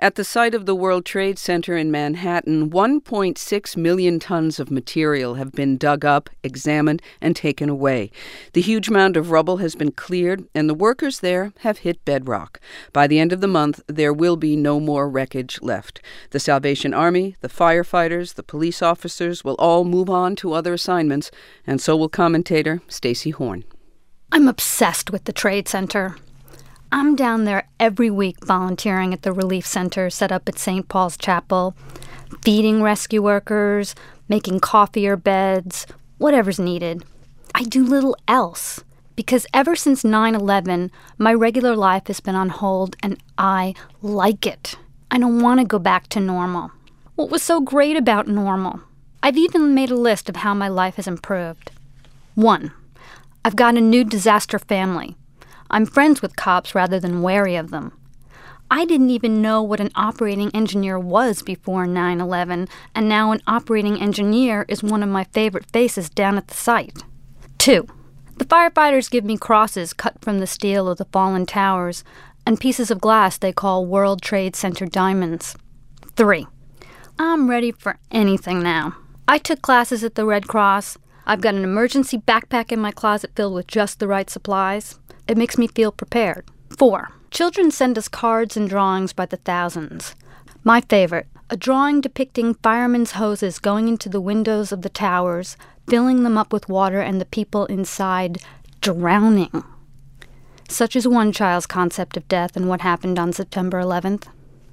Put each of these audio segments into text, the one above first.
At the site of the World Trade Center in Manhattan, 1.6 million tons of material have been dug up, examined, and taken away. The huge mound of rubble has been cleared, and the workers there have hit bedrock. By the end of the month, there will be no more wreckage left. The Salvation Army, the firefighters, the police officers will all move on to other assignments, and so will commentator Stacey Horn. I'm obsessed with the Trade Center. I'm down there every week volunteering at the relief center set up at St. Paul's Chapel, feeding rescue workers, making coffee or beds, whatever's needed. I do little else because ever since 9/11, my regular life has been on hold and I like it. I don't want to go back to normal. What was so great about normal? I've even made a list of how my life has improved. 1. I've got a new disaster family. I'm friends with cops rather than wary of them. I didn't even know what an operating engineer was before 9/11, and now an operating engineer is one of my favorite faces down at the site. 2. The firefighters give me crosses cut from the steel of the fallen towers and pieces of glass they call World Trade Center diamonds. 3. I'm ready for anything now. I took classes at the Red Cross. I've got an emergency backpack in my closet filled with just the right supplies. It makes me feel prepared. 4. Children send us cards and drawings by the thousands. My favorite, a drawing depicting firemen's hoses going into the windows of the towers, filling them up with water and the people inside drowning. Such is one child's concept of death and what happened on September 11th.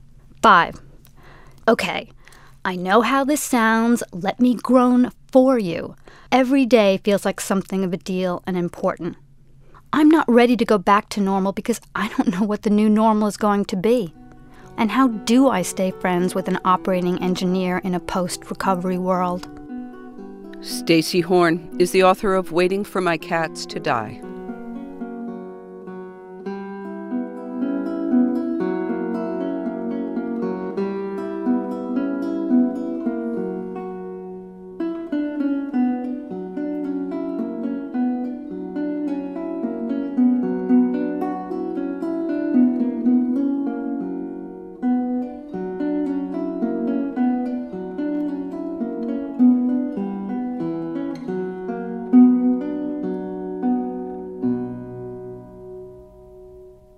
5. Okay, I know how this sounds. Let me groan for you. Every day feels like something of a deal and important. I'm not ready to go back to normal because I don't know what the new normal is going to be. And how do I stay friends with an operating engineer in a post-recovery world? Stacey Horn is the author of Waiting for My Cats to Die.